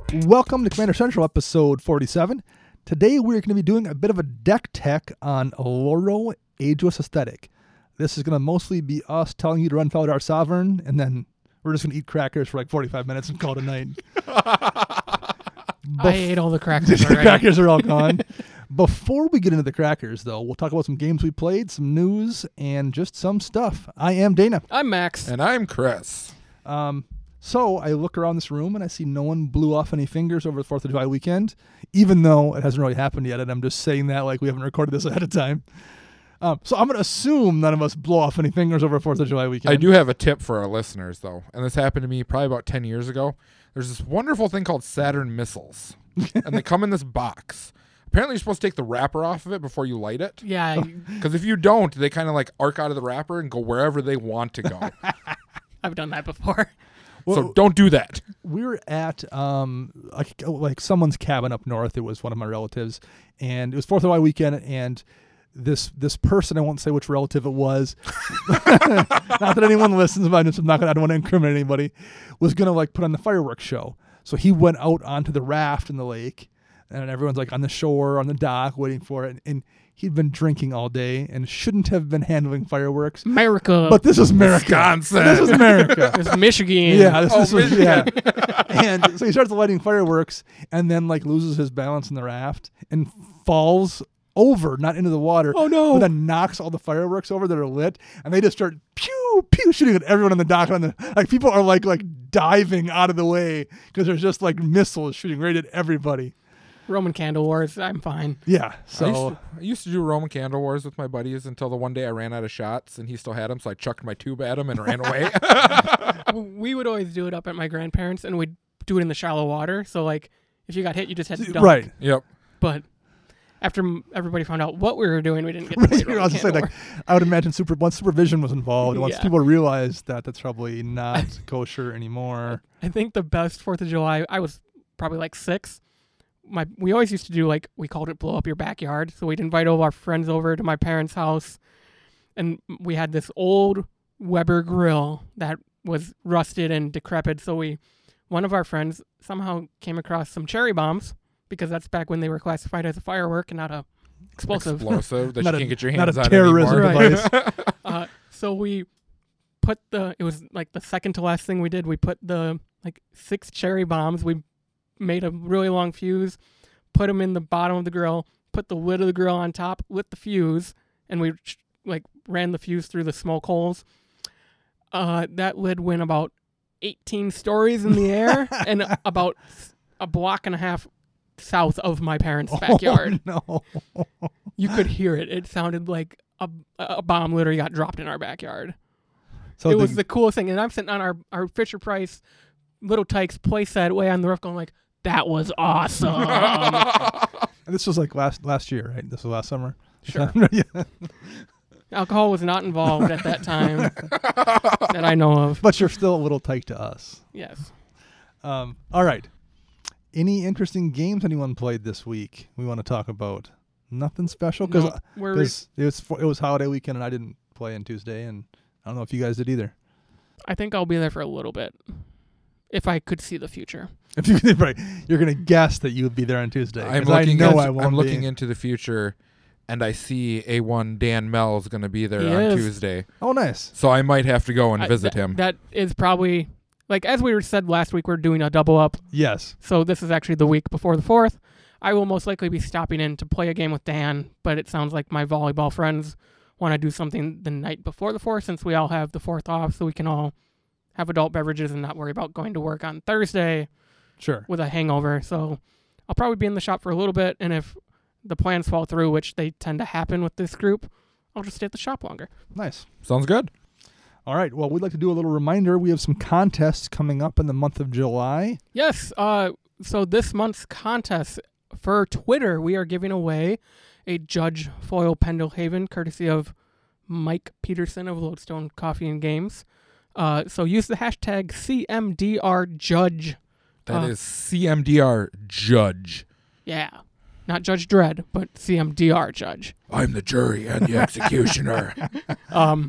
Welcome to Commander Central, episode 47. Today we're going to be doing a bit of a deck tech on Loro Ageless Aesthetic. This is going to mostly be us telling you to run Felidar Sovereign, and then we're just going to eat crackers for like 45 minutes and call it a night. I ate all the crackers The already. crackers are all gone. Before we get into the crackers, though, we'll talk about some games we played, some news, and just some stuff. I am Dana. I'm Max. And I'm Chris. So I look around this room and I see no one blew off any fingers over the 4th of July weekend, even though it hasn't really happened yet, and I'm just saying that like we haven't recorded this ahead of time. So I'm going to assume none of us blow off any fingers over 4th of July weekend. I do have a tip for our listeners, though, and this happened to me probably about 10 years ago. There's this wonderful thing called Saturn missiles, and they come in this box. Apparently, you're supposed to take the wrapper off of it before you light it, Yeah, because if you don't, they kind of like arc out of the wrapper and go wherever they want to go. I've done that before. So don't do that. We were at like someone's cabin up north. It was one of my relatives, and it was 4th of July weekend, and this person, I won't say which relative it was, not that anyone listens, but I don't want to incriminate anybody, was gonna like put on the fireworks show. So he went out onto the raft in the lake, and everyone's like on the shore, on the dock, waiting for it, and he'd been drinking all day and shouldn't have been handling fireworks. America. But this is America. Wisconsin. This is America. This is Michigan. Yeah, this was Michigan. yeah. And so he starts lighting fireworks and then like loses his balance in the raft and falls over, not into the water. Oh, no. But then knocks all the fireworks over that are lit, and they just start pew pew shooting at everyone on the dock. Like people are like diving out of the way because there's just like missiles shooting right at everybody. Roman candle wars. I'm fine. Yeah. I So used to do Roman candle wars with my buddies until the one day I ran out of shots and he still had them, so I chucked my tube at him and ran away. We would always do it up at my grandparents, and we'd do it in the shallow water. So, like, if you got hit, you just had to dunk. right. Yep. But after everybody found out what we were doing, we didn't get to play Right. I Roman was just saying, candle like, I would imagine once supervision was involved, once Yeah. people realized that that's probably not kosher anymore. war. I think the best 4th of July, I was probably like 6. We always used to do, like, we called it blow up your backyard. So we'd invite all our friends over to my parents' house, and we had this old Weber grill that was rusted and decrepit. So one of our friends somehow came across some cherry bombs, because that's back when they were classified as a firework and not a explosive. Explosive that Not you a- can't get your not hands a on terrorism anymore. device. So we put it was like the second to last thing we did. We put the 6 cherry bombs. We made a really long fuse, put them in the bottom of the grill, put the lid of the grill on top, lit the fuse, and we ran the fuse through the smoke holes. That lid went about 18 stories in the air and about a block and a half south of my parents' backyard. Oh, no. You could hear it. It sounded like a bomb literally got dropped in our backyard. So It was the coolest thing. And I'm sitting on our Fisher Price Little Tykes playset way on the roof going like, that was awesome. This was like last year, right? This was last summer. Sure. Yeah. Alcohol was not involved at that time that I know of. But you're still a little tight to us. Yes. All right. Any interesting games anyone played this week we want to talk about? Nothing special? No, Because it was holiday weekend and I didn't play on Tuesday, and I don't know if you guys did either. I think I'll be there for a little bit if I could see the future. If you right, you're gonna guess that you would be there on Tuesday. I'm 'cause looking, I know I won't I'm looking be. into the future, and I see A1 Dan Mel is going to be there He on is. Tuesday. Oh, nice. So I might have to go and visit him. That is probably, as we said last week, we're doing a double up. Yes. So this is actually the week before the 4th. I will most likely be stopping in to play a game with Dan, but it sounds like my volleyball friends want to do something the night before the 4th, since we all have the 4th off, so we can all have adult beverages and not worry about going to work on Thursday Sure. with a hangover. So I'll probably be in the shop for a little bit, and if the plans fall through, which they tend to happen with this group, I'll just stay at the shop longer. Nice. Sounds good. All right. Well, we'd like to do a little reminder. We have some contests coming up in the month of July. Yes. So this month's contest for Twitter, we are giving away a Judge Foil Pendelhaven, courtesy of Mike Peterson of Lodestone Coffee and Games. So use the hashtag CMDRJudge. That is CMDR Judge. Yeah. Not Judge Dredd, but CMDR Judge. I'm the jury and the executioner.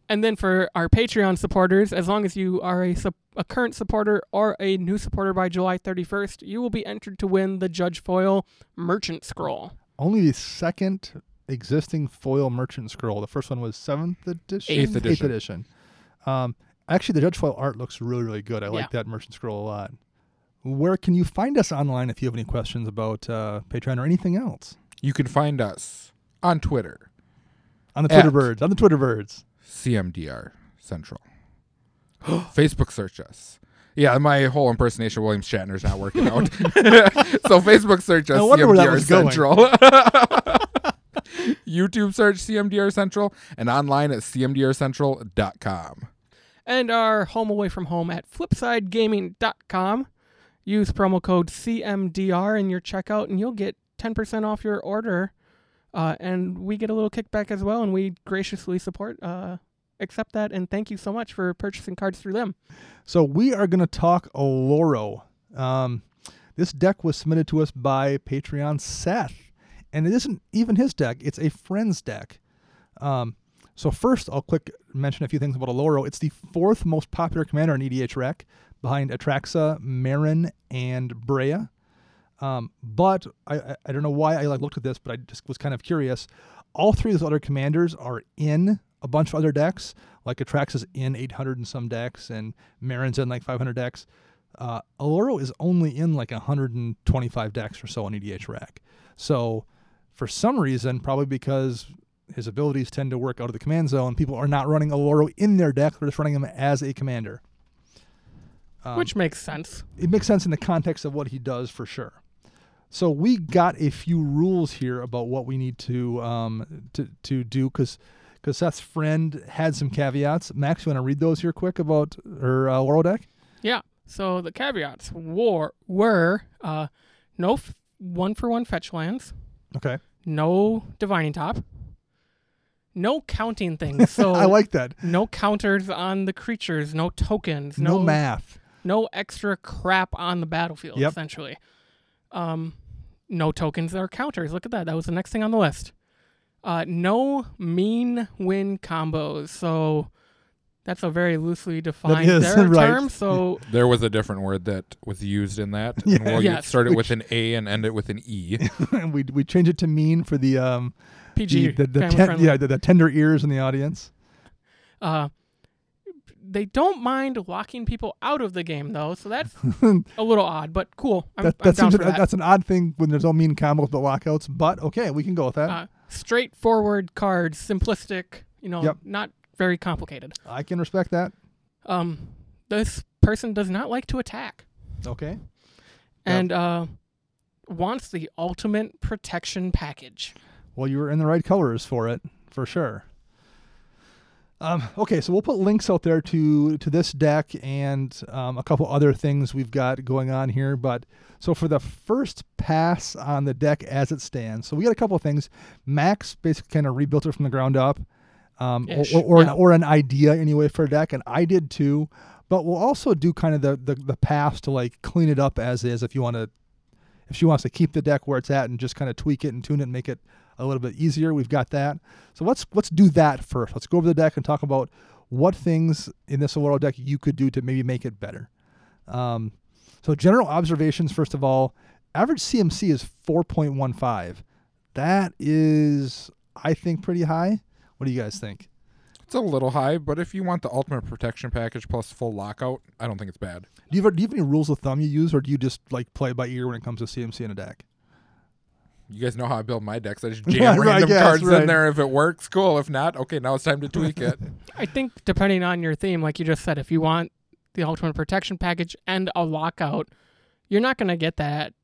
And then for our Patreon supporters, as long as you are a current supporter or a new supporter by July 31st, you will be entered to win the Judge Foil Merchant Scroll. Only the second existing foil merchant scroll. The first one was 7th edition? 8th edition. 8th edition. Actually, the Judge Foil art looks really, really good. I like Yeah. that merchant scroll a lot. Where can you find us online if you have any questions about Patreon or anything else? You can find us on Twitter, On the At- Twitter birds. CMDR Central. Facebook search us. Yeah, my whole impersonation of William Shatner's not working out. So Facebook search us, I wonder where that CMDR was going. Central. YouTube search CMDR Central and online at cmdrcentral.com. And our home away from home at flipsidegaming.com. Use promo code CMDR in your checkout and you'll get 10% off your order. And we get a little kickback as well, and we graciously accept that. And thank you so much for purchasing cards through them. So we are going to talk Oloro. This deck was submitted to us by Patreon Seth, and it isn't even his deck. It's a friend's deck. So first, I'll quick mention a few things about Oloro. It's the 4th most popular commander in EDH Rec, behind Atraxa, Marin, and Brea. But I don't know why I looked at this, but I just was kind of curious. All 3 of those other commanders are in a bunch of other decks, like Atraxa's in 800 and some decks, and Marin's in like 500 decks. Oloro is only in like 125 decks or so on EDH Rec. So for some reason, probably because his abilities tend to work out of the command zone, people are not running Oloro in their deck. They're just running him as a commander. Which makes sense. It makes sense in the context of what he does for sure. So we got a few rules here about what we need to do because Seth's friend had some caveats. Max, you want to read those here quick about her Oloro deck? Yeah. So the caveats were no 1-for-1 fetch lands, Okay. no Divining Top, no counting things. So I like that. no counters on the creatures, no tokens, No math. no extra crap on the battlefield, Yep. essentially. No tokens or counters. Look at that. That was the next thing on the list. No mean win combos. So that's a very loosely defined is, term. right. So There was a different word that was used in that. Yeah. And we'll Yes. start it with an A and end it with an E. we change it to mean for the PG, the family friendly. the tender ears in the audience. They don't mind locking people out of the game, though, so that's a little odd, but cool. I'm That down seems for that. that's an odd thing when there's no mean combos but lockouts, but okay, we can go with that. Straightforward cards, simplistic, Yep. not very complicated. I can respect that. This person does not like to attack Okay. and wants the ultimate protection package. Well, you were in the right colors for it, for sure. Okay, so we'll put links out there to this deck and a couple other things we've got going on here. But so for the first pass on the deck as it stands, so we got a couple of things. Max basically kind of rebuilt it from the ground up, Ish, or yeah. an idea anyway for a deck, and I did too. But we'll also do kind of the pass to like clean it up as is if she wants to keep the deck where it's at and just kind of tweak it and tune it and make it a little bit easier. We've got that. So let's do that first. Let's go over the deck and talk about what things in this Oloro deck you could do to maybe make it better. So general observations, first of all, average CMC is 4.15. That is, I think, pretty high. What do you guys think? It's a little high, but if you want the ultimate protection package plus full lockout, I don't think it's bad. Do you have any rules of thumb you use, or do you just like play by ear when it comes to CMC in a deck? You guys know how I build my decks. I just jam Right, random yes, cards right. in there. If it works, cool. If not, okay, now it's time to tweak it. I think depending on your theme, like you just said, if you want the ultimate protection package and a lockout, you're not going to get that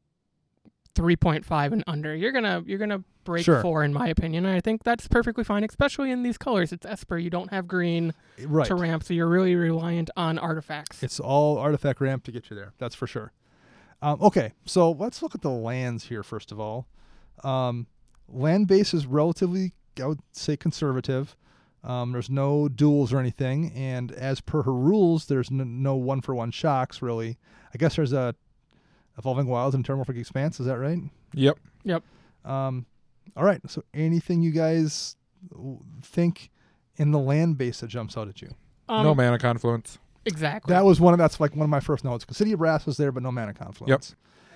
3.5 and under. You're gonna break Sure. 4 in my opinion. And I think that's perfectly fine, especially in these colors. It's Esper. You don't have green Right. to ramp, so you're really reliant on artifacts. It's all artifact ramp to get you there. That's for sure. Okay, so let's look at the lands here first of all. Land base is relatively, I would say, conservative. There's no duels or anything, and as per her rules, there's no 1-for-1 shocks really. I guess there's a Evolving Wilds and Terramorphic Expanse. Is that right? Yep. Yep. All right. So anything you guys think in the land base that jumps out at you? No Mana Confluence. Exactly. That's like one of my first notes. Because City of Brass was there, but no Mana Confluence.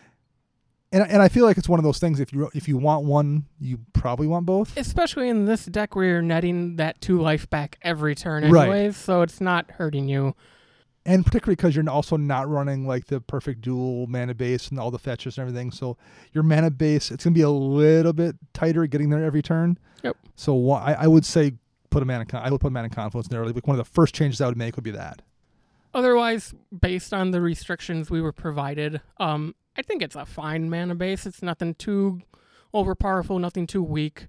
And I feel like it's one of those things. If you want one, you probably want both. Especially in this deck where you're netting that 2 life back every turn Right. anyways, so it's not hurting you. And particularly because you're also not running like the perfect dual mana base and all the fetches and everything. So your mana base, it's going to be a little bit tighter getting there every turn. Yep. So I would say I would put Mana Confluence in there. Like one of the first changes I would make would be that. Otherwise, based on the restrictions we were provided, I think it's a fine mana base. It's nothing too overpowerful, nothing too weak.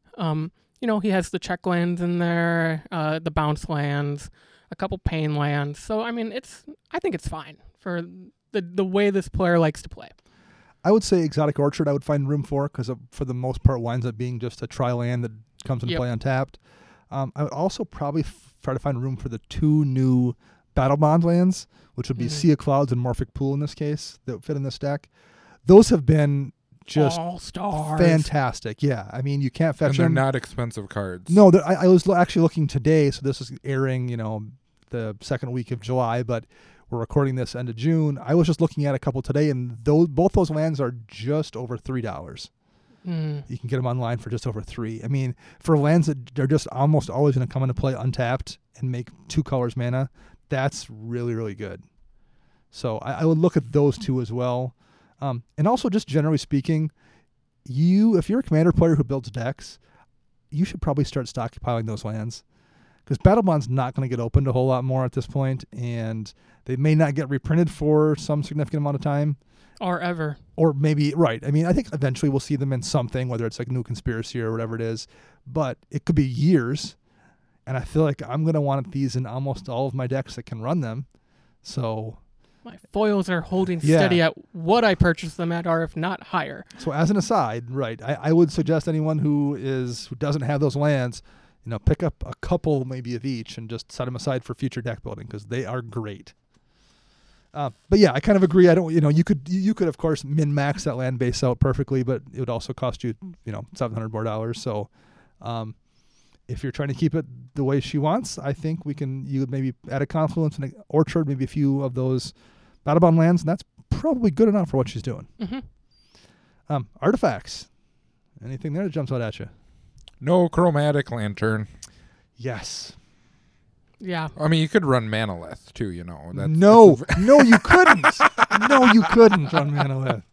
He has the check lands in there, the bounce lands, a couple pain lands. So I think it's fine for the way this player likes to play. I would say Exotic Orchard I would find room for because for the most part winds up being just a tri-land that comes into play untapped. I would also probably try to find room for the 2 new Battle Bond lands, which would be Sea of Clouds and Morphic Pool in this case, that fit in this deck. Those have been just all-stars. Fantastic. Yeah, I mean, you can't fetch And they're them. not expensive cards. No, I was actually looking today, so this is airing, the second week of July, but we're recording this end of June. I was just looking at a couple today, and both those lands are just over $3. You can get them online for just over $3. I mean, for lands that are just almost always going to come into play untapped and make 2 colors mana, that's really, really good. So I would look at those 2 as well. And also, just generally speaking, if you're a Commander player who builds decks, you should probably start stockpiling those lands. Because Battle Bond's not going to get opened a whole lot more at this point, and they may not get reprinted for some significant amount of time. Or ever. Or maybe, right. I mean, I think eventually we'll see them in something, whether it's like New Conspiracy or whatever it is. But it could be years. And I feel like I'm going to want these in almost all of my decks that can run them. So My foils are holding steady at what I purchased them at, or if not higher. So as an aside, right, I would suggest anyone who doesn't have those lands, pick up a couple maybe of each and just set them aside for future deck building because they are great. But yeah, I kind of agree. I don't, you could of course min max that land base out perfectly, but it would also cost you, $700 more. So, if you're trying to keep it the way she wants, I think you would maybe add a Confluence and an Orchard, maybe a few of those Battlebound lands, and that's probably good enough for what she's doing. Mm-hmm. Artifacts. Anything there that jumps out at you? No Chromatic Lantern. Yes. Yeah. I mean, you could run Manalith too, No, you couldn't. No, you couldn't run Manalith.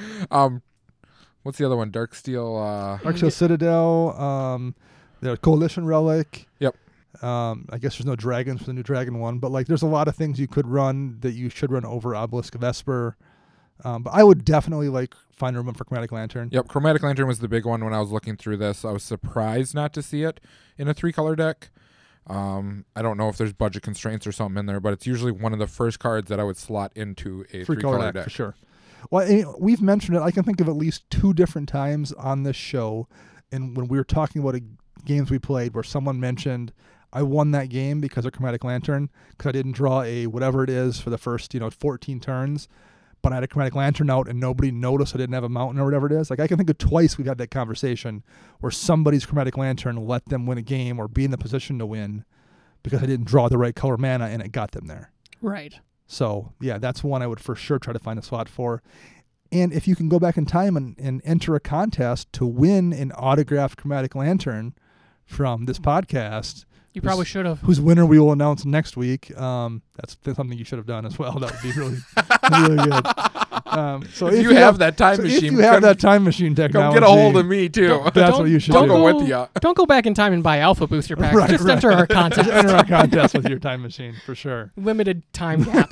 What's the other one? Darksteel. Darksteel Citadel. The Coalition Relic. Yep. I guess there's no dragons for the new dragon one, but there's a lot of things you could run that you should run over Obelisk of Esper. But I would definitely find room for Chromatic Lantern. Yep, Chromatic Lantern was the big one when I was looking through this. I was surprised not to see it in a 3-color deck. I don't know if there's budget constraints or something in there, but it's usually one of the first cards that I would slot into a 3-color deck. For sure. Well, we've mentioned it. I can think of at least 2 different times on this show, and when we were talking about games we played, where someone mentioned, I won that game because of Chromatic Lantern, because I didn't draw a whatever it is for the first 14 turns, but I had a Chromatic Lantern out and nobody noticed I didn't have a mountain or whatever it is. I can think of twice we've had that conversation where somebody's Chromatic Lantern let them win a game or be in the position to win because I didn't draw the right color mana and it got them there. Right. So, yeah, that's one I would for sure try to find a slot for. And if you can go back in time and enter a contest to win an autographed Chromatic Lantern from this podcast, you probably should have. Whose winner we will announce next week. That's something you should have done as well. That would be really, really good. So if you have that time machine, if you have that time machine technology, come get a hold of me too. That's what you should do. I'll go with you. Don't go back in time and buy Alpha Booster packs. Right, Just enter our contest. Enter our contest with your time machine for sure. Limited time gap.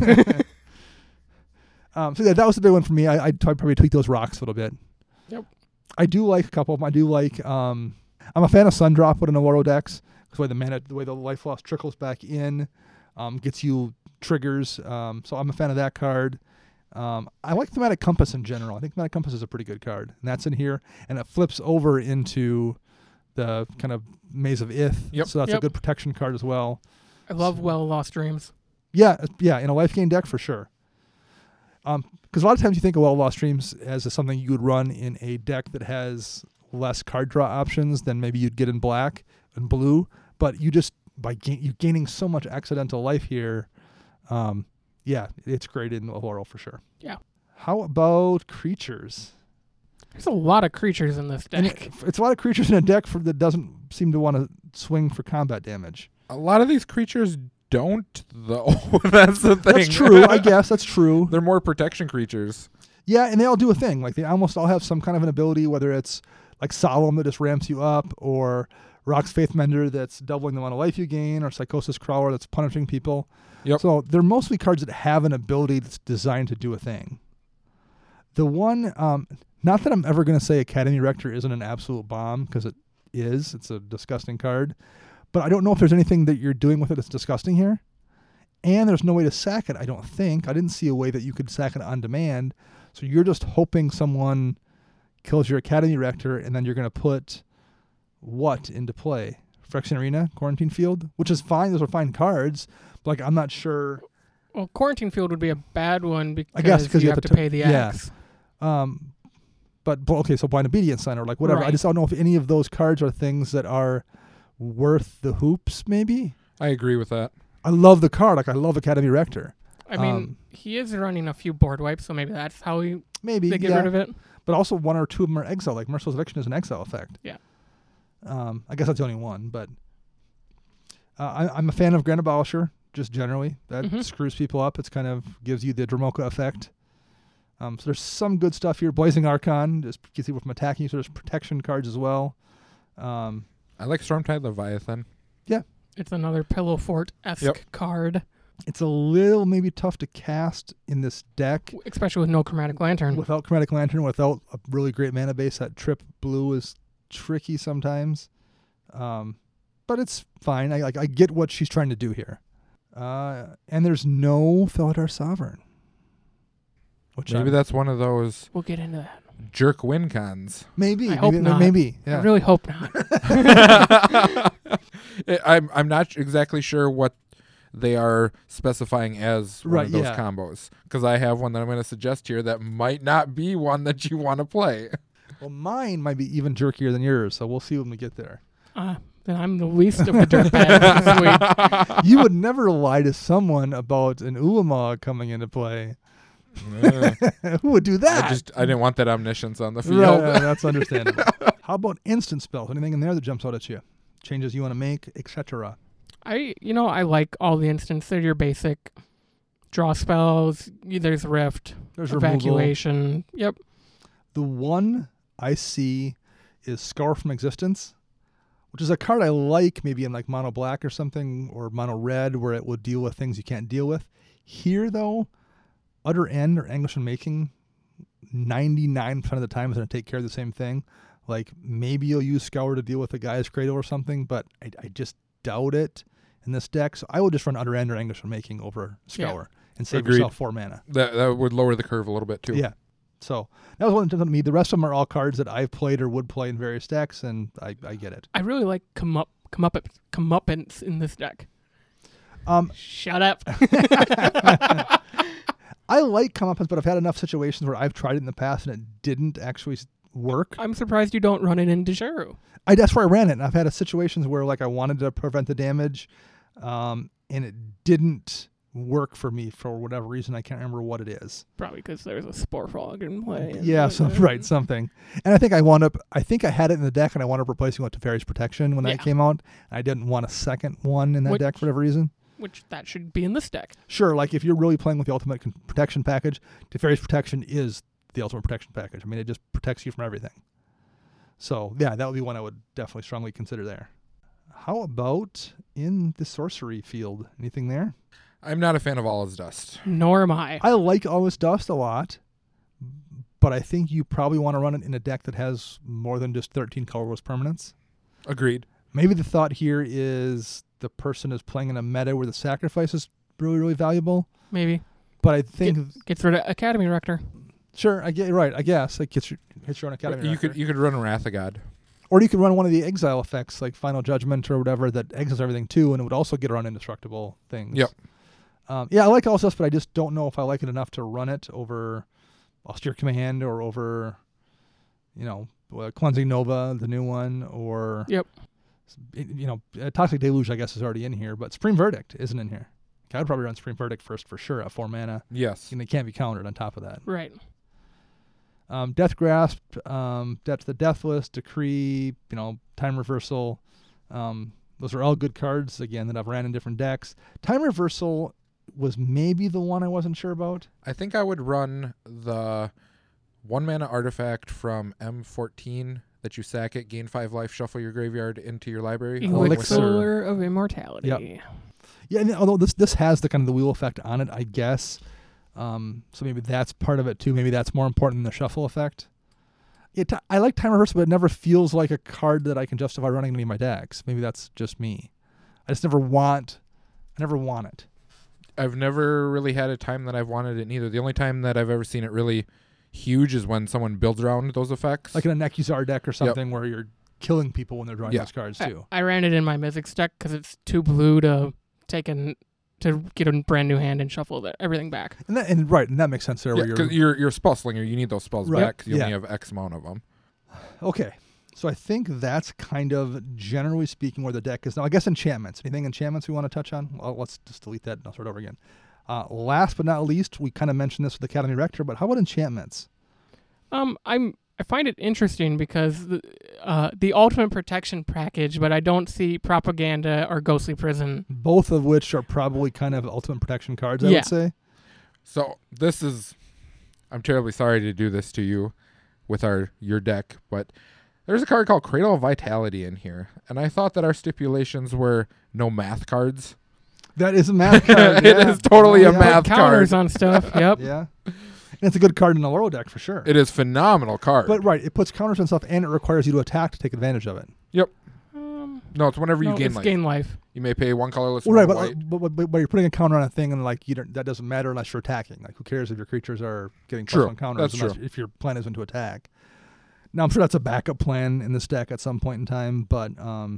So yeah, that was the big one for me. I'd probably tweak those rocks a little bit. Yep. I do like a couple of them. I do like. I'm a fan of Sundrop with an Oro decks. The way the life loss trickles back in, gets you triggers. So I'm a fan of that card. I like Thematic Compass in general. I think Thematic Compass is a pretty good card, and that's in here, and it flips over into the kind of Maze of Ith. Yep. So that's a good protection card as well. I love Well Lost Dreams. Yeah, in a life gain deck for sure. Because a lot of times you think of Well Lost Dreams as something you would run in a deck that has less card draw options than maybe you'd get in black and blue. But by you gaining so much accidental life here, yeah, it's great in Laurel for sure. Yeah. How about creatures? There's a lot of creatures in this And deck. it's a lot of creatures in a deck that doesn't seem to want to swing for combat damage. A lot of these creatures don't, though. That's the thing. That's true. I guess that's true. They're more protection creatures. Yeah, and they all do a thing. Like they almost all have some kind of an ability, whether it's like Solemn that just ramps you up, or Rock's Faithmender that's doubling the amount of life you gain, or Psychosis Crawler that's punishing people. Yep. So they're mostly cards that have an ability that's designed to do a thing. The one, not that I'm ever going to say Academy Rector isn't an absolute bomb, because it is. It's a disgusting card. But I don't know if there's anything that you're doing with it that's disgusting here. And there's no way to sack it, I don't think. I didn't see a way that you could sack it on demand. So you're just hoping someone kills your Academy Rector, and then you're going to put what into play? Phyrexian Arena, Quarantine Field, which is fine. Those are fine cards. But like, I'm not sure. Well, Quarantine Field would be a bad one because I guess you have to pay the yeah. X. But okay, so Blind Obedience Sign or like whatever. I Right. just don't know if any of those cards are things that are worth the hoops, maybe. I agree with that. I love the card. Like, I love Academy Rector. I mean, he is running a few board wipes, so maybe that's how Maybe, they get yeah. rid of it. But also one or two of them are exile. Like Merciless Eviction is an exile effect. Yeah. I guess that's the only one. But I'm a fan of Grand Abolisher, just generally. That Mhm. screws people up. It's kind of gives you the Dromoka effect. So there's some good stuff here. Blazing Archon just gets people from attacking you. So there's protection cards as well. I like Stormtide Leviathan. It's another Pillow Fort-esque Yep. card, It's a little maybe tough to cast in this deck especially with no Chromatic Lantern. without Chromatic Lantern, without a really great mana base. That trip blue is tricky sometimes. But it's fine. I get what she's trying to do here. And there's no Felidar Sovereign. Which Maybe that's one of those We'll get into that. jerk win cons. maybe. I hope not. Maybe. Yeah. I really hope not. I'm not exactly sure what they are specifying as one Right, of those yeah. combos, because I have one that I'm going to suggest here that might not be one that you want to play. Well, mine might be even jerkier than yours, so we'll see when we get there. Then I'm the least of the dirtbags this week. You would never lie to someone about an Ulamog coming into play. Who would do that? I didn't want that omniscience on the field. Right, that's understandable. How about instant spells? Anything in there that jumps out at you? Changes you want to make, etc. I like all the instants. They're your basic draw spells. There's Rift, There's removal. Evacuation. Yep. The one I see is Scour from Existence, which is a card I like maybe in like mono black or something, or mono red, where it will deal with things you can't deal with. Here, though, Utter End or Anguish in Making, 99% of the time is going to take care of the same thing. Like, maybe you'll use Scour to deal with a Guy's Cradle or something, but I just doubt it in this deck. So I would just run Utter End or Anguish in Making over Scour and save Agreed. yourself 4 mana. That would lower the curve a little bit too. Yeah. So that was one that jumped out at me. The rest of them are all cards that I've played or would play in various decks, and I get it. I really like comeuppance in this deck. Shut up. I like comeuppance, but I've had enough situations where I've tried it in the past and it didn't actually work. I'm surprised you don't run it in Dejaru. That's where I ran it. And I've had situations where like I wanted to prevent the damage, and it didn't work for me for whatever reason. I can't remember what it is. Probably because there's a Spore Frog in play. Yeah, something. And I think I had it in the deck, and I wound up replacing it with Teferi's Protection when that came out. I didn't want a second one in that deck for whatever reason. Which that should be in this deck. Sure, like if you're really playing with the Ultimate Protection package, Teferi's Protection is the Ultimate Protection package. I mean, it just protects you from everything. So, yeah, that would be one I would definitely strongly consider there. How about in the sorcery field? Anything there? I'm not a fan of All Is Dust. Nor am I. I like All This Dust a lot, but I think you probably want to run it in a deck that has more than just 13 colorless permanents. Agreed. Maybe the thought here is the person is playing in a meta where the sacrifice is really, really valuable. Maybe. But I think Gets rid of Academy Rector. sure, I guess it hits your own Academy. You Rector. could run a Wrath of God. Or you could run one of the exile effects like Final Judgment or whatever that exiles everything too, and it would also get around indestructible things. Yep. Yeah, I like All This, but I just don't know if I like it enough to run it over Austere Command or over, Cleansing Nova, the new one, or Toxic Deluge, I guess, is already in here, but Supreme Verdict isn't in here. I would probably run Supreme Verdict first for sure at 4 mana, Yes. and it can't be countered on top of that. Right. Death Grasp, Depth the Deathless, Decree, Time Reversal. Those are all good cards, again, that I've ran in different decks. Time Reversal was maybe the one I wasn't sure about. I think I would run the 1 mana artifact from M14 that you sack it, gain 5 life, shuffle your graveyard into your library. Elixir of Immortality. Yep. Yeah, and although this has the kind of the wheel effect on it, I guess. So maybe that's part of it too. Maybe that's more important than the shuffle effect. I like Time Reversal, but it never feels like a card that I can justify running in any of my decks. Maybe that's just me. I never want it. I've never really had a time that I've wanted it neither. The only time that I've ever seen it really huge is when someone builds around those effects. Like in a Nekuzar deck or something where you're killing people when they're drawing those cards too. I ran it in my Mythics deck because it's too blue to get a brand new hand and shuffle everything back. And that makes sense there. Yeah, because you're a spell slinger. You need those spells back because you only Yeah. have X amount of them. Okay. So I think that's kind of, generally speaking, where the deck is now. I guess enchantments. Anything enchantments we want to touch on? Well, let's just delete that and I'll start over again. Last but not least, we kind of mentioned this with Academy Rector, but how about enchantments? I find it interesting because the Ultimate Protection package, but I don't see Propaganda or Ghostly Prison. Both of which are probably kind of Ultimate Protection cards, I would say. So I'm terribly sorry to do this to you with your deck, but there's a card called Cradle of Vitality in here, and I thought that our stipulations were no math cards. That is a math card. It is totally a math Counters card. on stuff. Yep. Yeah. And it's a good card in a Loro deck for sure. It is phenomenal card. But it puts counters on stuff and it requires you to attack to take advantage of it. Yep. No, it's whenever you gain life. Gain life. You may pay 1 colorless, Well, right, one but, white. but you're putting a counter on a thing and that doesn't matter unless you're attacking. Like who cares if your creatures are getting +1 counters That's true. if your plan isn't to attack. Now I'm sure that's a backup plan in this deck at some point in time, but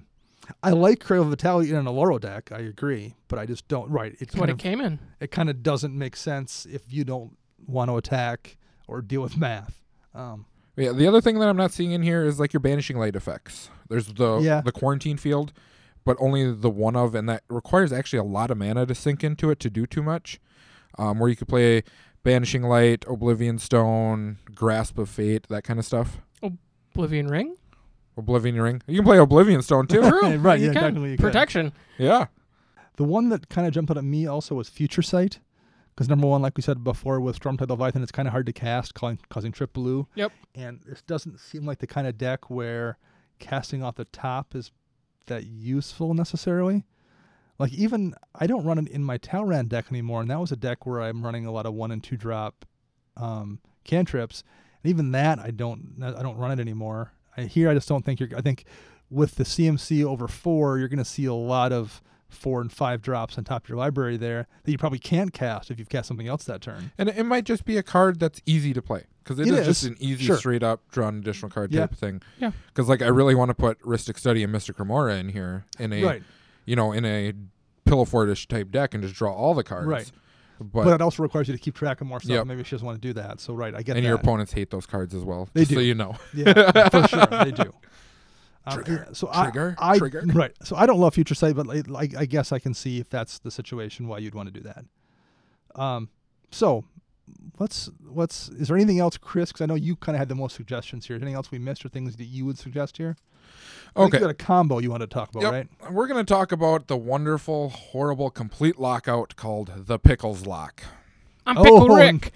I like Cradle of Vitality in an Aloro deck. I agree, but I just don't. Right, It's what it came in. It kind of doesn't make sense if you don't want to attack or deal with math. Yeah, the other thing that I'm not seeing in here is like your Banishing Light effects. There's the Quarantine Field, but only the one of, and that requires actually a lot of mana to sink into it to do too much. Where you could play Banishing Light, Oblivion Stone, Grasp of Fate, that kind of stuff. Oblivion Ring? Oblivion Ring. You can play Oblivion Stone too. Right, You yeah, can. technically you can. Protection. Yeah. The one that kind of jumped out at me also was Future Sight. Because number one, like we said before, with Stormtide Leviathan, it's kind of hard to cast, causing trip blue. Yep. And this doesn't seem like the kind of deck where casting off the top is that useful necessarily. Like I don't run it in my Talrand deck anymore, and that was a deck where I'm running a lot of 1 and 2 drop cantrips. And even that, I don't run it anymore. I just don't think I think with the CMC over 4, you're going to see a lot of 4 and 5 drops on top of your library there that you probably can't cast if you've cast something else that turn. And it might just be a card that's easy to play because it is just an easy, straight up draw an additional card type of thing. Yeah. Because I really want to put Rhystic Study and Mystic Remora in here in a in a Pillow Fortish type deck and just draw all the cards. Right. But it also requires you to keep track of more stuff. Maybe she doesn't want to do that. So I get that. And your opponents hate those cards as well. They do. So you know. Yeah, for sure. They do. Trigger. Trigger. Right. So I don't love Future Sight, but I guess I can see if that's the situation why you'd want to do that. So let's. Is there anything else, Chris? Because I know you kind of had the most suggestions here. Is there anything else we missed or things that you would suggest here? I think you got a combo you want to talk about, right? We're going to talk about the wonderful, horrible, complete lockout called the Pickles Lock. I'm Pickle Rick.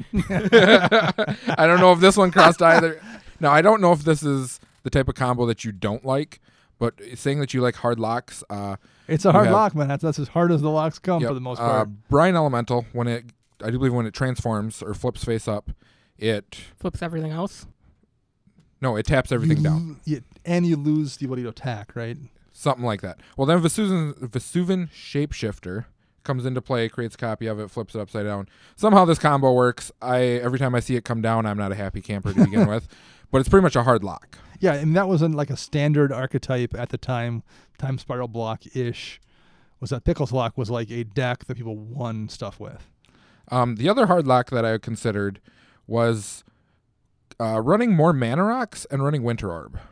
I don't know if this one crossed either. Now, I don't know if this is the type of combo that you don't like, but saying that you like hard locks. It's a hard lock, man. That's as hard as the locks come for the most part. Brine Elemental, I do believe when it transforms or flips face up, it flips everything else. No, it taps everything down. And you lose the ability to attack, right? Something like that. Well, then Vesuvan Shapeshifter comes into play, creates a copy of it, flips it upside down. Somehow this combo works. Every time I see it come down, I'm not a happy camper to begin with. But it's pretty much a hard lock. Yeah, and that wasn't like a standard archetype at the time. Time Spiral Block-ish. Was that Pickles Lock was like a deck that people won stuff with. The other hard lock that I considered was running more Mana Rocks and running Winter Orb.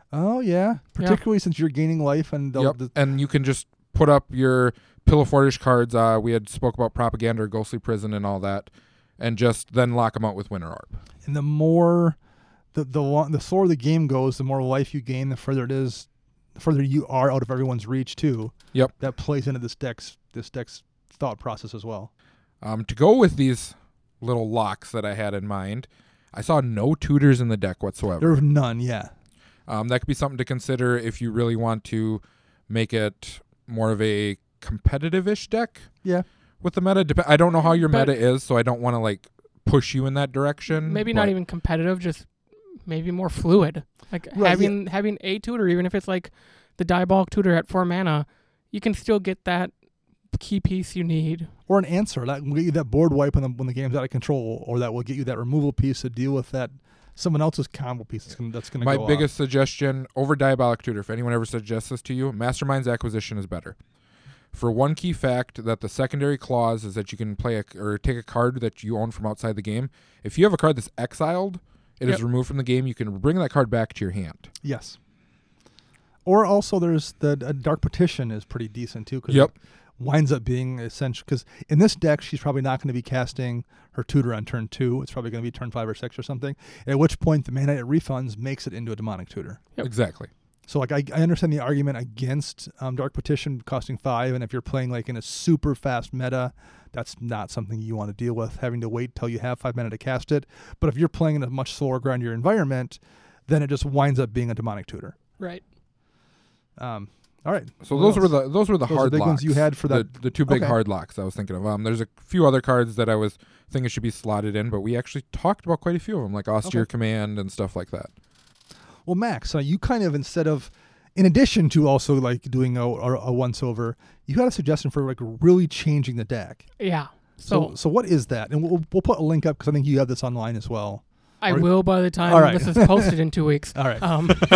Oh yeah, particularly since you're gaining life and And you can just put up your Pillow Fortish cards. We had spoke about Propaganda or Ghostly Prison and all that, and just then lock them out with Winter Orb. And the more the slower the game goes, the more life you gain, the further it is, the further you are out of everyone's reach too. Yep. That plays into this deck's thought process as well. To go with these little locks that I had in mind, I saw no tutors in the deck whatsoever. There are none, yeah. That could be something to consider if you really want to make it more of a competitive-ish deck. Yeah. With the meta, I don't know how your But- meta is, so I don't want to like push you in that direction. Maybe not even competitive, just maybe more fluid. Like Right, having a tutor, even if it's like the Diabolic Tutor at 4 mana, you can still get that key piece you need. Or an answer that will get you that board wipe when the game's out of control, or that will get you that removal piece to deal with that someone else's combo piece that's going to go My off. biggest suggestion over Diabolic Tutor, if anyone ever suggests this to you, Mastermind's Acquisition is better. For one key fact, that the secondary clause is that you can play or take a card that you own from outside the game. If you have a card that's exiled, it is removed from the game. You can bring that card back to your hand. Yes. Or also, there's the Dark Petition is pretty decent too. Cause Yep. It winds up being essential because in this deck she's probably not going to be casting her tutor on turn 2. It's probably going to be turn 5 or 6 or something. At which point the mana it refunds makes it into a demonic tutor. Yep. Exactly. So like I understand the argument against Dark Petition costing 5, and if you're playing like in a super fast meta, that's not something you want to deal with, having to wait till you have 5 mana to cast it. But if you're playing in a much slower, grindier environment, then it just winds up being a demonic tutor. Right. All right. So What those else? were the Those are hard big locks ones you had for that. the two big Okay. hard locks I was thinking of. There's a few other cards that I was thinking should be slotted in, but we actually talked about quite a few of them, like Austere Okay. Command and stuff like that. Well, Max, you kind of in addition to also like doing a once over, you had a suggestion for like really changing the deck. Yeah. So what is that? And we'll put a link up because I think you have this online as well. I will by the time All right. this is posted in 2 weeks. All right.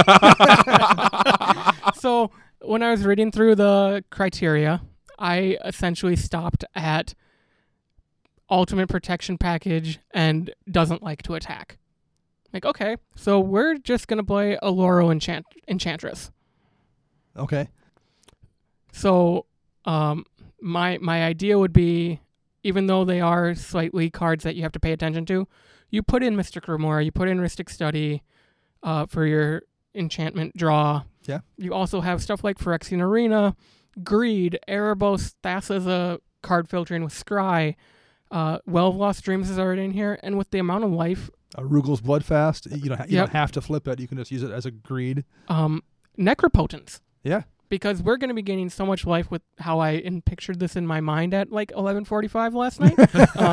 So when I was reading through the criteria, I essentially stopped at ultimate protection package and doesn't like to attack. Like, okay, so we're just going to play a Laurel Enchantress. Okay. So my idea would be, even though they are slightly cards that you have to pay attention to, you put in Mystic Remora, you put in Rhystic Study for your enchantment draw. Yeah. You also have stuff like Phyrexian Arena, Greed, Erebos, Thassa, card filtering with Scry. Well of Lost Dreams is already in here, and with the amount of life, Rugel's Bloodfast, you don't Yep. have to flip it. You can just use it as a greed. Necropotence. Yeah. Because we're going to be gaining so much life with how I pictured this in my mind at like 11:45 last night.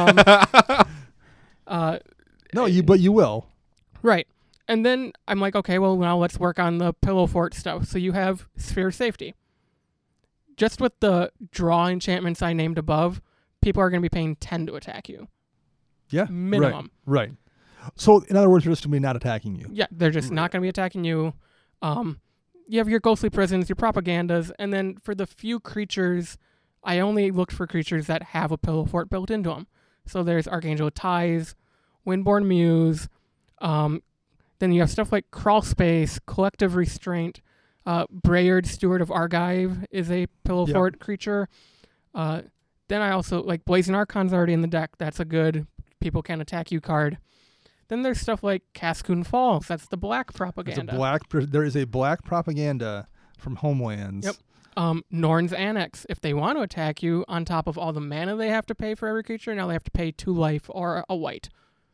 But you will. Right. And then I'm like, okay, well, now let's work on the Pillow Fort stuff. So you have Sphere of Safety. Just with the draw enchantments I named above, people are going to be paying 10 to attack you. Yeah. Minimum. Right. So in other words, they're just going to be not attacking you. Yeah, they're just not going to be attacking you. You have your Ghostly Prisons, your Propagandas, and then for the few creatures, I only looked for creatures that have a Pillow Fort built into them. So there's Archangel Ties, Windborn Muse, then you have stuff like Crawl Space, Collective Restraint, Brayard, Steward of Argive is a Pillow Yep. Fort creature. Then I also, like, Blazing Archon's already in the deck. That's a good people can attack you card. Then there's stuff like Cascoon Falls. That's the black propaganda. There is a black propaganda from Homelands. Yep. Norn's Annex. If they want to attack you, on top of all the mana they have to pay for every creature, now they have to pay 2 life or a white.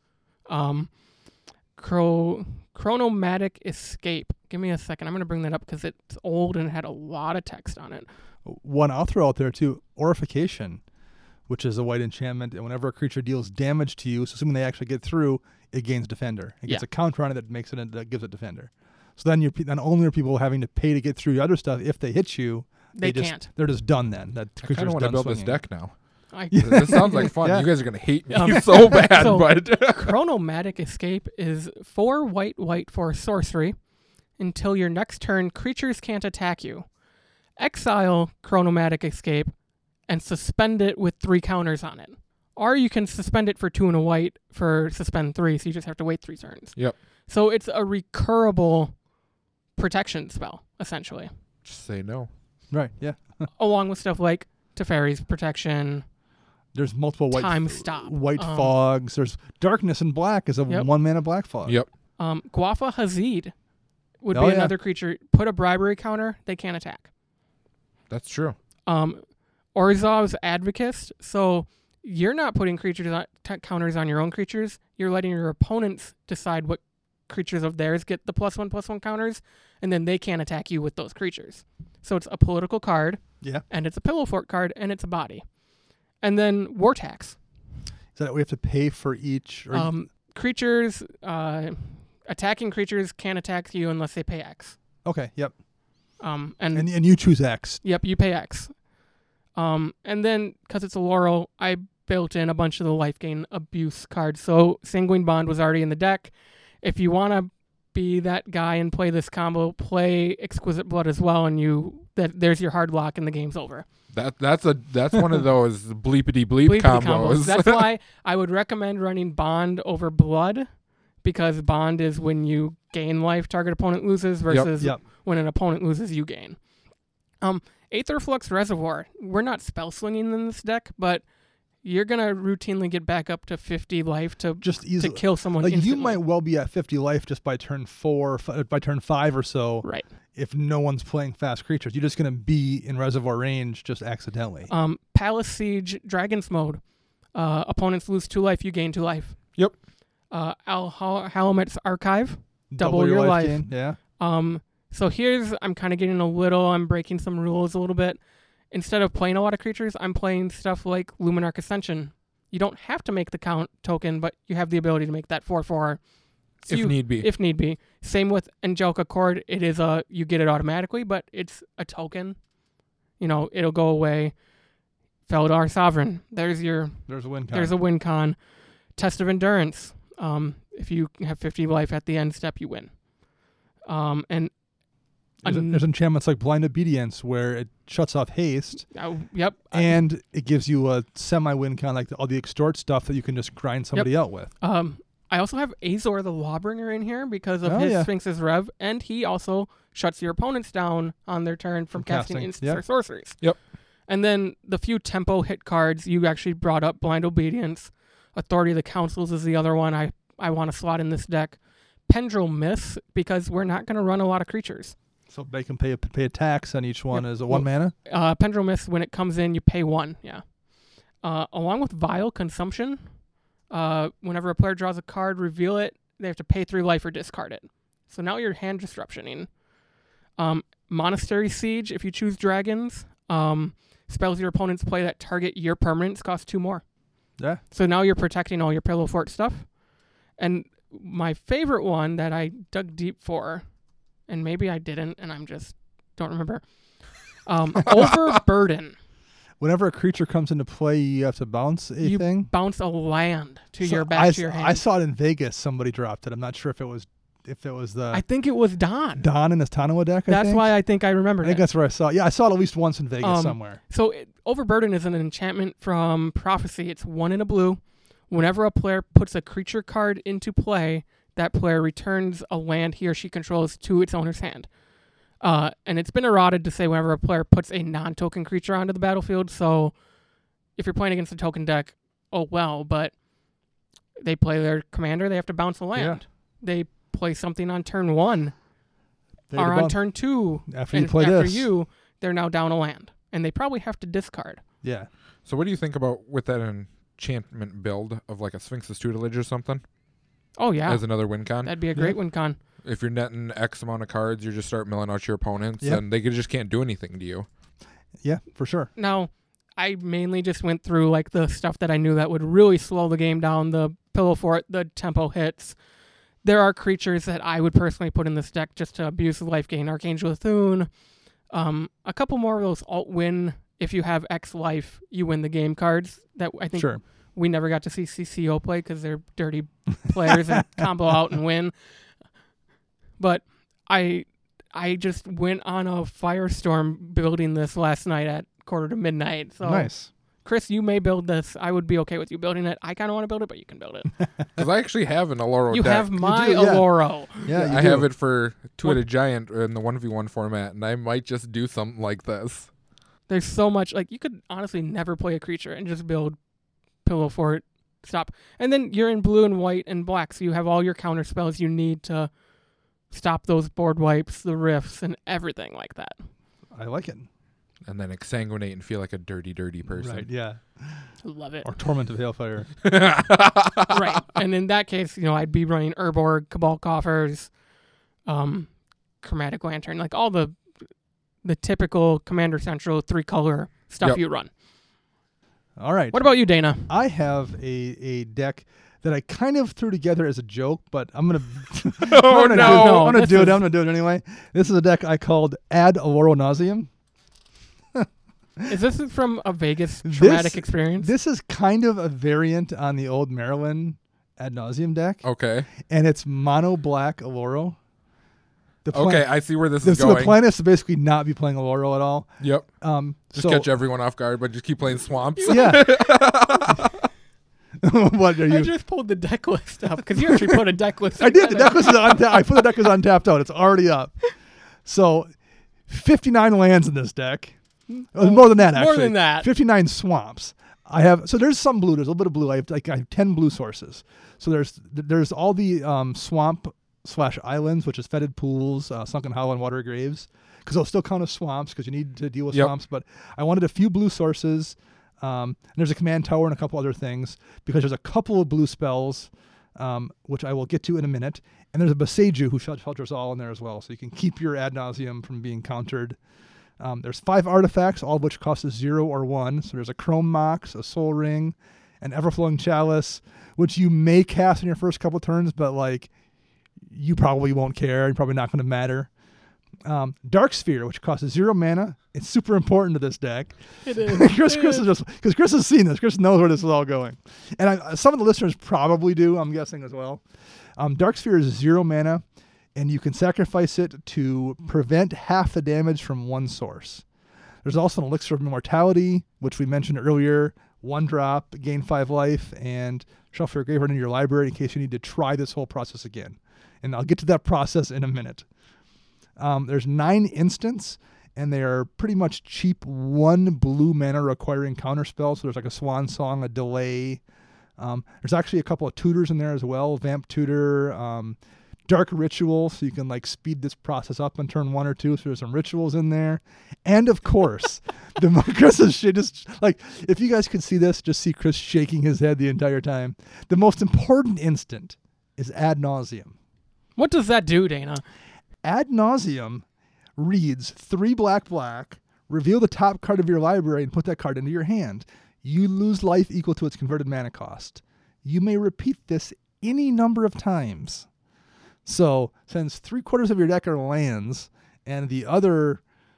Chronomatic Escape. Give me a second. I'm going to bring that up because it's old and it had a lot of text on it. One I'll throw out there too, Orification, which is a white enchantment, and whenever a creature deals damage to you, so assuming they actually get through, it gains Defender. It gets a counter on it that makes it that gives it Defender. So then not only are people having to pay to get through the other stuff, if they hit you, They can't. They're just done then. That I kind creature's of want to done build swinging. this deck now. I, This sounds like fun. Yeah. You guys are going to hate me so bad, So- but Chronomatic Escape is 4 white for sorcery. Until your next turn, creatures can't attack you. Exile Chronomatic Escape and suspend it with 3 counters on it. Or you can suspend it for 2 and a white for suspend 3, so you just have to wait 3 turns. Yep. So it's a recurable protection spell, essentially. Just say no. Right. Yeah. Along with stuff like Teferi's protection. There's multiple Time stop. white fogs. There's darkness and black is a Yep. 1-mana black fog. Yep. Guafa Hazid would Oh, be yeah. another creature. Put a bribery counter, they can't attack. That's true. Orzhov's Advocate. So you're not putting counters on your own creatures. You're letting your opponents decide what creatures of theirs get the +1/+1 counters, and then they can't attack you with those creatures. So it's a political card, Yeah. and it's a pillow fort card, and it's a body. And then War Tax. Is that we have to pay for each? Or Creatures, attacking creatures can't attack you unless they pay X. okay. Yep. And you choose X. yep, you pay X. And then, because it's a Laurel, I built in a bunch of the life gain abuse cards. So Sanguine Bond was already in the deck. If you want to be that guy and play this combo, play Exquisite Blood as well, and there's your hard lock and the game's over. That's one of those bleepity bleep Bleepity combos. That's why I would recommend running Bond over Blood, because Bond is when you gain life, target opponent loses, versus Yep. when an opponent loses, you gain. Aetherflux Reservoir. We're not spell slinging in this deck, but you're gonna routinely get back up to 50 life to Just easily. kill someone. Like you instantly. might well be at 50 life just by turn 4, by turn 5 or so. Right. If no one's playing fast creatures, you're just going to be in reservoir range just accidentally. Palace Siege Dragon's Mode. Opponents lose 2 life, you gain 2 life. Yep. Halamet's Archive. Double your life. gain. Yeah. So I'm kind of I'm breaking some rules a little bit. Instead of playing a lot of creatures, I'm playing stuff like Luminarch Ascension. You don't have to make the count token, but you have the ability to make that 4/4. So If need be. If need be. Same with Angelic Accord. It is you get it automatically, but it's a token. It'll go away. Feldar Sovereign. There's a win con. There's a win con. Test of Endurance. If you have 50 life at the end step, you win. And there's enchantments like Blind Obedience where it shuts off haste. Yep. And it gives you a semi-win con, like all the extort stuff that you can just grind somebody out with. I also have Azor the Lawbringer in here because of his Sphinx's Rev, and he also shuts your opponents down on their turn from casting instants or sorceries. Yep. And then the few tempo hit cards, you actually brought up Blind Obedience. Authority of the Councils is the other one I want to slot in this deck. Pendril Myth, because we're not going to run a lot of creatures. So they can pay a tax on each one as a 1 Well, mana? Pendril Myth, when it comes in, you pay 1, yeah. Along with Vile Consumption, whenever a player draws a card, reveal it, they have to pay 3 life or discard it. So now you're hand disruptioning. Monastery Siege, if you choose dragons, spells your opponents play that target your permanents cost 2 more. Yeah. So now you're protecting all your Pillow Fort stuff. And my favorite one that I dug deep for, and maybe I didn't, and I'm just don't remember. Overburden. Whenever a creature comes into play, you have to bounce a thing? Bounce a land to your hand. I saw it in Vegas. Somebody dropped it. I'm not sure if it was the. I think it was Don. Don in his Tanawa deck. That's why I think I remembered. I think that's where I saw it. Yeah, I saw it at least once in Vegas somewhere. So Overburden is an enchantment from Prophecy. It's 1 in a blue. Whenever a player puts a creature card into play, that player returns a land he or she controls to its owner's hand. And it's been eroded to say whenever a player puts a non-token creature onto the battlefield. So if you're playing against a token deck, oh well, but they play their commander, they have to bounce a land. Yeah. They play something on turn 1 or on turn 2. After you play this. They're now down a land. And they probably have to discard. Yeah. So what do you think about with that enchantment build of like a Sphinx's Tutelage or something? Oh, yeah. As another win con? That'd be a great win con. If you're netting X amount of cards, you just start milling out your opponents, and they just can't do anything to you. Yeah, for sure. Now, I mainly just went through like the stuff that I knew that would really slow the game down, the Pillow Fort, the tempo hits. There are creatures that I would personally put in this deck just to abuse the life gain. Archangel Thune. A couple more of those alt-win, if you have X life, you win the game cards that I think we never got to see CCO play because they're dirty players and combo out and win. But I just went on a firestorm building this last night at 1:45. So nice. Chris, you may build this. I would be okay with you building it. I kind of want to build it, but you can build it. Because I actually have an Aloro You deck. have my You do, yeah. Aloro. Yeah, you I do. have it for Two-Headed Giant in the 1v1 format, and I might just do something like this. There's so much. Like, you could honestly never play a creature and just build Pillow Fort, stop. And then you're in blue and white and black, so you have all your counter spells you need to stop those board wipes, the rifts, and everything like that. I like it. And then exsanguinate and feel like a dirty, dirty person. Right, yeah. Love it. Or Torment of Hailfire. Right. And in that case, I'd be running Urborg, Cabal Coffers, Chromatic Lantern, like all the typical Commander Central 3-color stuff Yep. you run. All right. What about you, Dana? I have a deck that I kind of threw together as a joke, but I'm gonna Oh, I'm no. gonna do it. This I'm gonna do it anyway. This is a deck I called Ad Aloro Nauseam. Is this from a Vegas traumatic experience? This is kind of a variant on the old Maryland Ad Nauseam deck, Okay. and it's mono black Aloro. The Okay, I see where this is So going. the plan is to basically not be playing Aloro at all. Yep. Just So catch everyone off guard, but just keep playing swamps. yeah. What are I you? just pulled the deck list up because you actually put a deck list. I did. The together. deck was on. I put the deck was untapped out. It's already up. So, 59 lands in this deck. More than that, actually. More than that. 59 swamps. I have. So there's some blue. There's a little bit of blue. I have 10 blue sources. So there's all the swamp/islands, which is fetid pools, sunken hollow, and watery graves, because they'll still count as swamps because you need to deal with Yep. swamps. But I wanted a few blue sources. And there's a command tower and a couple other things because there's a couple of blue spells, which I will get to in a minute. And there's a Boseiju who shelters all in there as well, so you can keep your Ad Nauseam from being countered. There's 5 artifacts, all of which cost 0 or 1. So there's a Chrome Mox, a Soul Ring, an Everflowing Chalice, which you may cast in your first couple turns, but like you probably won't care. You're probably not going to matter. Dark Sphere, which costs 0 mana. It's super important to this deck. It is. Chris is just because Chris has seen this. Chris knows where this is all going, and some of the listeners probably do. I'm guessing as well. Dark Sphere is 0 mana, and you can sacrifice it to prevent half the damage from one source. There's also an Elixir of Immortality, which we mentioned earlier. 1 drop, gain 5 life, and shuffle your graveyard into your library in case you need to try this whole process again. And I'll get to that process in a minute. There's 9 instants, and they are pretty much cheap 1 blue mana requiring counter spells. So there's like a Swan Song, a Delay. There's actually a couple of tutors in there as well. Vamp Tutor, Dark Ritual, so you can like speed this process up on turn 1 or 2. So there's some rituals in there. And of course, Chris is just like, if you guys could see this, just see Chris shaking his head the entire time. The most important instant is Ad Nauseam. What does that do, Dana? Ad Nauseam reads 3 black, reveal the top card of your library and put that card into your hand. You lose life equal to its converted mana cost. You may repeat this any number of times. So, since 3/4 of your deck are lands, and the other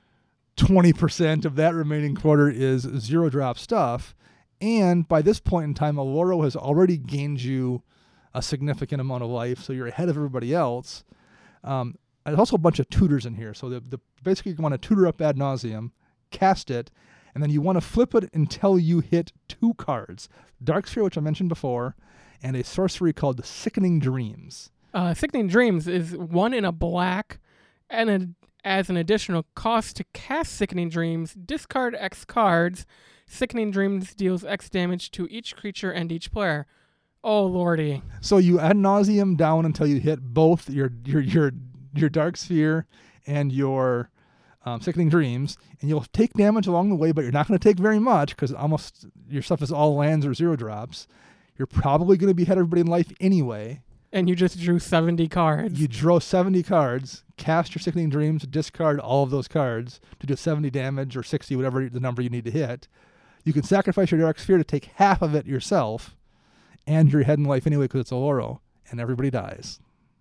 20% of that remaining quarter is 0 drop stuff, and by this point in time, Aloro has already gained you a significant amount of life, so you're ahead of everybody else. There's also a bunch of tutors in here. So basically you want to tutor up Ad Nauseam, cast it, and then you want to flip it until you hit 2 cards. Dark Sphere, which I mentioned before, and a sorcery called Sickening Dreams. Sickening Dreams is 1 in a black, and as an additional cost to cast Sickening Dreams, discard X cards. Sickening Dreams deals X damage to each creature and each player. Oh, lordy. So you Ad Nauseam down until you hit both your Dark Sphere and your Sickening Dreams, and you'll take damage along the way, but you're not going to take very much because almost your stuff is all lands or 0 drops. You're probably going to be ahead of everybody in life anyway. And you just drew 70 cards. You draw 70 cards, cast your Sickening Dreams, discard all of those cards to do 70 damage or 60, whatever the number you need to hit. You can sacrifice your Dark Sphere to take half of it yourself, and you're ahead in life anyway because it's Aloro, and everybody dies.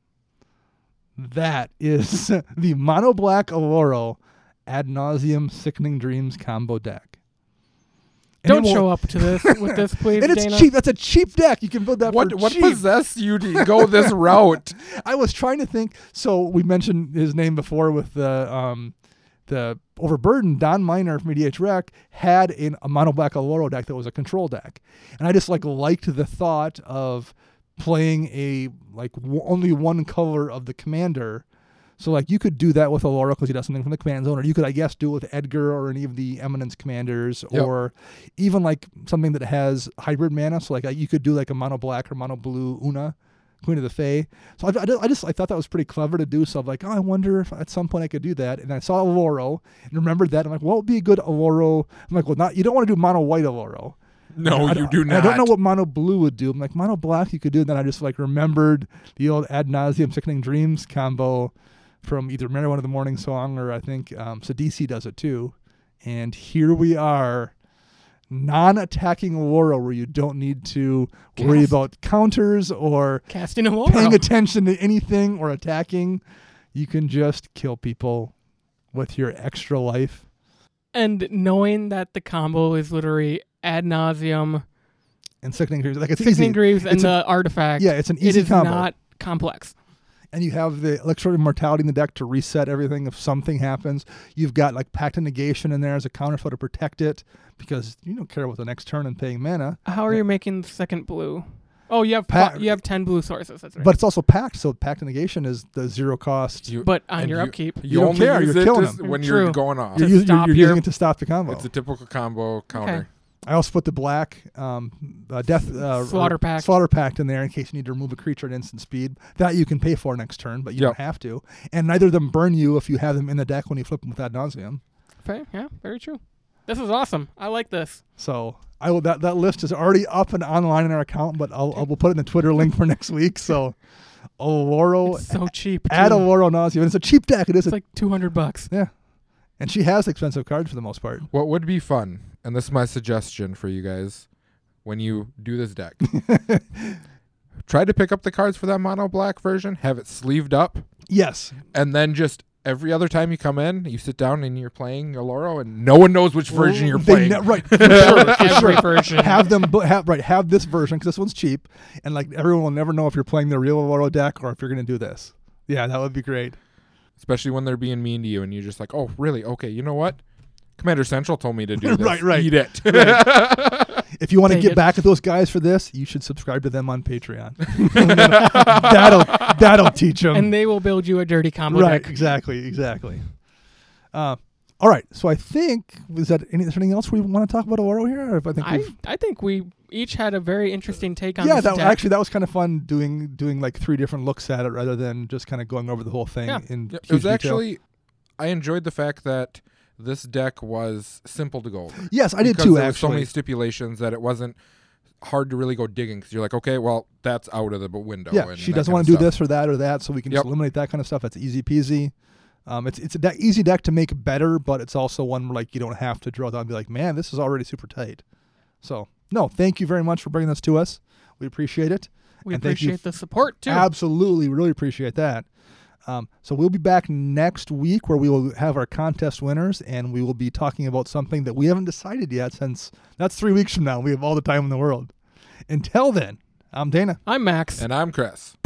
That is the mono black Aloro Ad Nauseam Sickening Dreams combo deck. And Don't it will- show up to this with this, please, And it's Dana. cheap. That's a cheap deck. You can build that What for cheap. possessed you to go this route? I was trying to think. So we mentioned his name before with the overburdened, Don Miner from EDH Rec had a mono black Oloro deck that was a control deck, and I just liked the thought of playing only one color of the commander. So you could do that with Oloro because he does something from the command zone, or you could, I guess, do it with Edgar or any of the Eminence commanders, or even something that has hybrid mana. So you could do a mono black or mono blue Una, Queen of the Fae. So I thought that was pretty clever to do. So I'm I wonder if at some point I could do that. And I saw Oloro and remembered that. I'm what would be a good Oloro? I'm you don't want to do mono white Oloro. No, you do not. I don't know what mono blue would do. I'm mono black you could do. And then I just remembered the old Ad Nauseam Sickening Dreams combo from either Marijuana of the Morning Song, or I think Sidisi does it too. And here we are, non-attacking Oloro, where you don't need to worry about counters or casting Oloro, paying attention to anything or attacking. You can just kill people with your extra life. And knowing that the combo is literally Ad Nauseam and Sickening Dreams, it's Sickening easy. Dreams and the artifact. Yeah, it's an easy combo. It is not complex. And you have the Elixir of Immortality in the deck to reset everything if something happens. You've got Pact of Negation in there as a counter spell to protect it, because you don't care about the next turn and paying mana. How are you making the second blue? Oh, you have you have 10 blue sources. That's right. But it's also Pact, so Pact of Negation is the 0 cost. But on your upkeep, you don't care. You're killing them when you're going off. You're using it to stop the combo. It's a typical combo counter. Okay. I also put the black Death Slaughter Pact in there in case you need to remove a creature at instant speed. That you can pay for next turn, but you don't have to. And neither of them burn you if you have them in the deck when you flip them with Ad Nauseam. Okay, yeah, very true. This is awesome. I like this. So that list is already up and online in our account, but we'll put it in the Twitter link for next week. So Oloro, it's so cheap. Add Oloro Nauseam. It's a cheap deck. It's like $200. Yeah, and she has expensive cards for the most part. What would be fun, and this is my suggestion for you guys, when you do this deck, try to pick up the cards for that mono black version, have it sleeved up. Yes, and then just every other time you come in, you sit down and you're playing Oloro, and no one knows which version you're playing. Right, for sure, every version. Have them have this version because this one's cheap, and everyone will never know if you're playing the real Oloro deck or if you're going to do this. Yeah, that would be great. Especially when they're being mean to you, and you're just oh, really? Okay, you know what? Commander Central told me to do this. Right. Eat it. Right. If you want to get back at those guys for this, you should subscribe to them on Patreon. that'll teach them. And they will build you a dirty combo deck. Right, exactly. All right, so I think, is there anything else we want to talk about Oloro here? Or I think we each had a very interesting take on this deck. Actually, that was kind of fun doing 3 different looks at it rather than just kind of going over the whole thing in huge It was detail. actually, I enjoyed the fact that this deck was simple to go over. Yes, I did too, there actually. Were so many stipulations that it wasn't hard to really go digging, because you're okay, well, that's out of the window. Yeah, and she doesn't want to do this or that, so we can just eliminate that kind of stuff. That's easy peasy. It's a easy deck to make better, but it's also one where you don't have to draw down and be man, this is already super tight. So, no, thank you very much for bringing this to us. We appreciate it. We appreciate the support, too. Absolutely. We really appreciate that. So we'll be back next week where we will have our contest winners, and we will be talking about something that we haven't decided yet, since that's 3 weeks from now. We have all the time in the world. Until then, I'm Dana. I'm Max. And I'm Chris.